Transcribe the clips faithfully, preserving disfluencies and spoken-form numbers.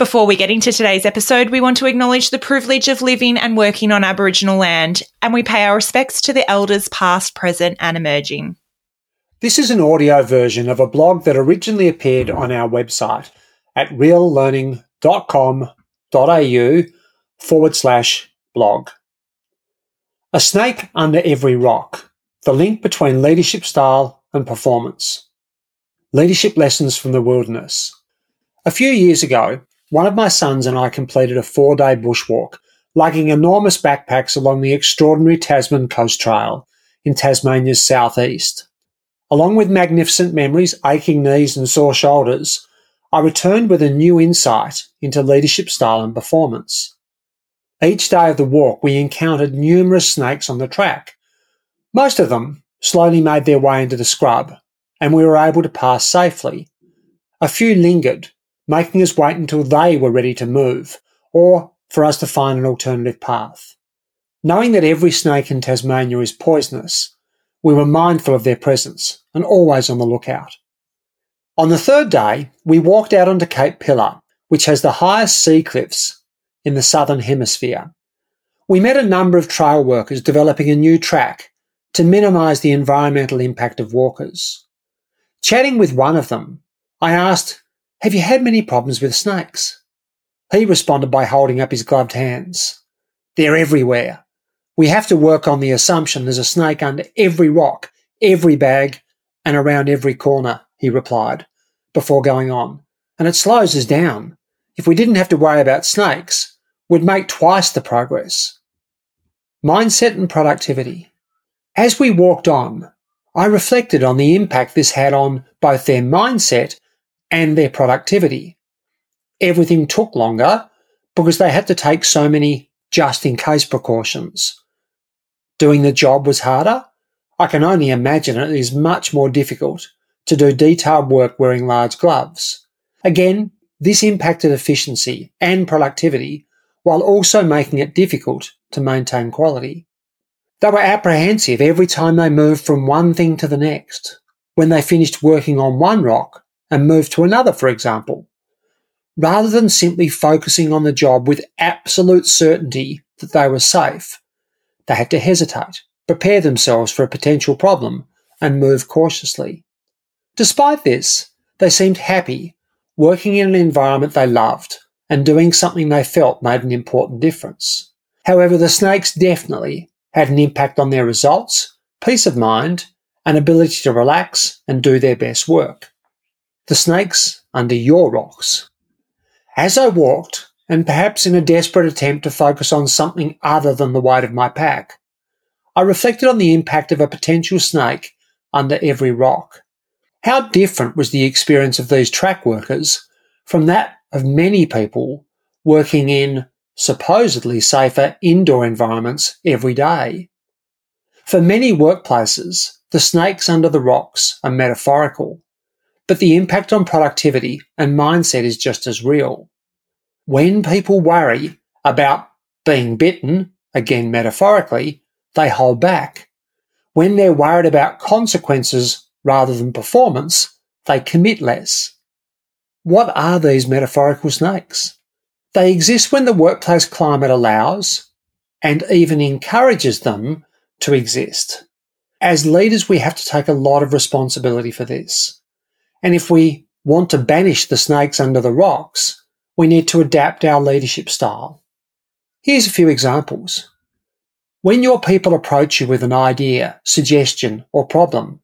Before we get into today's episode, we want to acknowledge the privilege of living and working on Aboriginal land, and we pay our respects to the elders past, present and emerging. This is an audio version of a blog that originally appeared on our website at reallearning.com.au forward slash blog. A snake under every rock, the link between leadership style and performance. Leadership lessons from the wilderness. A few years ago, one of my sons and I completed a four-day bushwalk, lugging enormous backpacks along the extraordinary Tasman Coast Trail in Tasmania's southeast. Along with magnificent memories, aching knees and sore shoulders, I returned with a new insight into leadership style and performance. Each day of the walk, we encountered numerous snakes on the track. Most of them slowly made their way into the scrub, and we were able to pass safely. A few lingered, making us wait until they were ready to move, or for us to find an alternative path. Knowing that every snake in Tasmania is poisonous, we were mindful of their presence and always on the lookout. On the third day, we walked out onto Cape Pillar, which has the highest sea cliffs in the southern hemisphere. We met a number of trail workers developing a new track to minimise the environmental impact of walkers. Chatting with one of them, I asked, "Have you had many problems with snakes?" He responded by holding up his gloved hands. "They're everywhere. We have to work on the assumption there's a snake under every rock, every bag, and around every corner," he replied, before going on. "And it slows us down. If we didn't have to worry about snakes, we'd make twice the progress." Mindset and productivity. As we walked on, I reflected on the impact this had on both their mindset and their productivity. Everything took longer because they had to take so many just-in-case precautions. Doing the job was harder. I can only imagine it is much more difficult to do detailed work wearing large gloves. Again, this impacted efficiency and productivity while also making it difficult to maintain quality. They were apprehensive every time they moved from one thing to the next, when they finished working on one rock and moved to another, for example. Rather than simply focusing on the job with absolute certainty that they were safe, they had to hesitate, prepare themselves for a potential problem, and move cautiously. Despite this, they seemed happy, working in an environment they loved and doing something they felt made an important difference. However, the snakes definitely had an impact on their results, peace of mind, and ability to relax and do their best work. The snakes under your rocks. As I walked, and perhaps in a desperate attempt to focus on something other than the weight of my pack, I reflected on the impact of a potential snake under every rock. How different was the experience of these track workers from that of many people working in supposedly safer indoor environments every day? For many workplaces, the snakes under the rocks are metaphorical, but the impact on productivity and mindset is just as real. When people worry about being bitten, again metaphorically, they hold back. When they're worried about consequences rather than performance, they commit less. What are these metaphorical snakes? They exist when the workplace climate allows and even encourages them to exist. As leaders, we have to take a lot of responsibility for this. And if we want to banish the snakes under the rocks, we need to adapt our leadership style. Here's a few examples. When your people approach you with an idea, suggestion, or problem,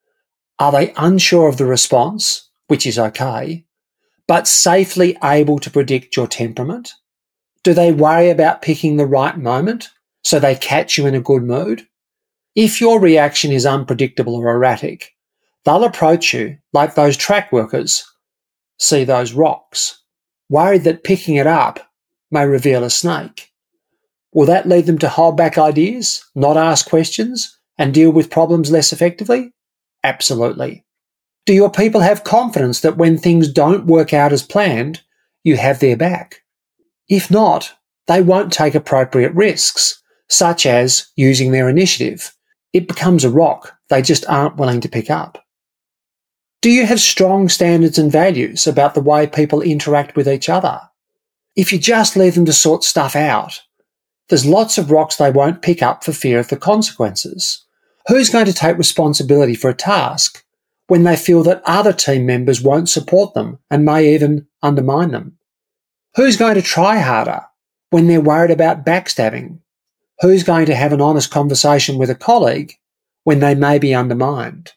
are they unsure of the response, which is okay, but safely able to predict your temperament? Do they worry about picking the right moment so they catch you in a good mood? If your reaction is unpredictable or erratic, they'll approach you like those track workers see those rocks, worried that picking it up may reveal a snake. Will that lead them to hold back ideas, not ask questions, and deal with problems less effectively? Absolutely. Do your people have confidence that when things don't work out as planned, you have their back? If not, they won't take appropriate risks, such as using their initiative. It becomes a rock they just aren't willing to pick up. Do you have strong standards and values about the way people interact with each other? If you just leave them to sort stuff out, there's lots of rocks they won't pick up for fear of the consequences. Who's going to take responsibility for a task when they feel that other team members won't support them and may even undermine them? Who's going to try harder when they're worried about backstabbing? Who's going to have an honest conversation with a colleague when they may be undermined?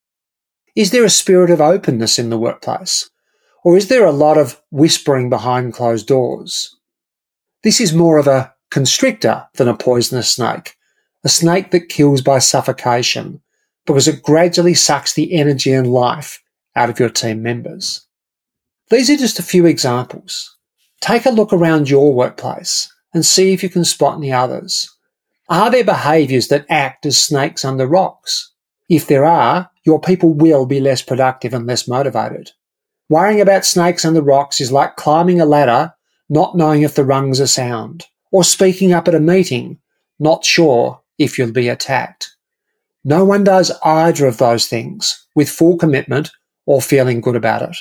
Is there a spirit of openness in the workplace? Or is there a lot of whispering behind closed doors? This is more of a constrictor than a poisonous snake, a snake that kills by suffocation because it gradually sucks the energy and life out of your team members. These are just a few examples. Take a look around your workplace and see if you can spot any others. Are there behaviours that act as snakes under rocks? If there are, your people will be less productive and less motivated. Worrying about snakes under rocks is like climbing a ladder, not knowing if the rungs are sound, or speaking up at a meeting, not sure if you'll be attacked. No one does either of those things with full commitment or feeling good about it.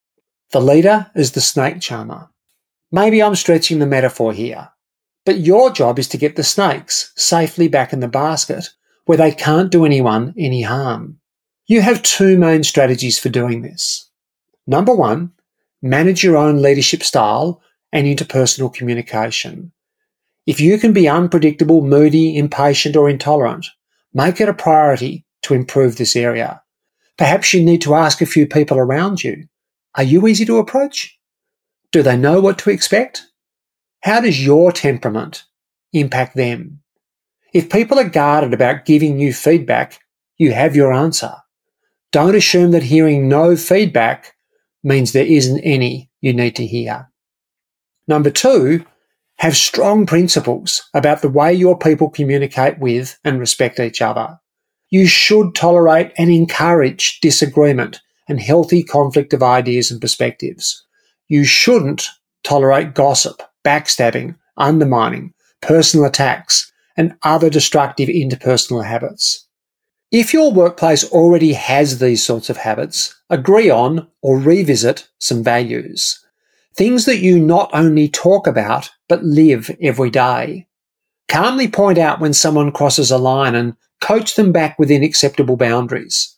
The leader is the snake charmer. Maybe I'm stretching the metaphor here, but your job is to get the snakes safely back in the basket where they can't do anyone any harm. You have two main strategies for doing this. Number one, manage your own leadership style and interpersonal communication. If you can be unpredictable, moody, impatient, or intolerant, make it a priority to improve this area. Perhaps you need to ask a few people around you, are you easy to approach? Do they know what to expect? How does your temperament impact them? If people are guarded about giving you feedback, you have your answer. Don't assume that hearing no feedback means there isn't any you need to hear. Number two, have strong principles about the way your people communicate with and respect each other. You should tolerate and encourage disagreement and healthy conflict of ideas and perspectives. You shouldn't tolerate gossip, backstabbing, undermining, personal attacks, and other destructive interpersonal habits. If your workplace already has these sorts of habits, agree on or revisit some values. Things that you not only talk about, but live every day. Calmly point out when someone crosses a line and coach them back within acceptable boundaries.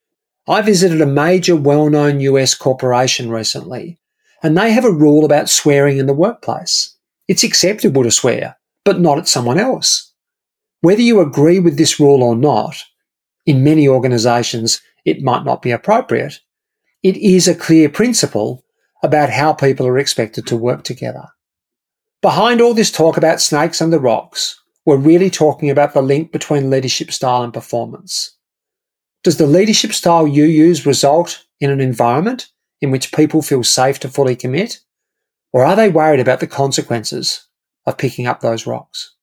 I visited a major well-known U S corporation recently, and they have a rule about swearing in the workplace. It's acceptable to swear, but not at someone else. Whether you agree with this rule or not, in many organisations it might not be appropriate. It is a clear principle about how people are expected to work together. Behind all this talk about snakes under rocks, we're really talking about the link between leadership style and performance. Does the leadership style you use result in an environment in which people feel safe to fully commit? Or are they worried about the consequences of picking up those rocks?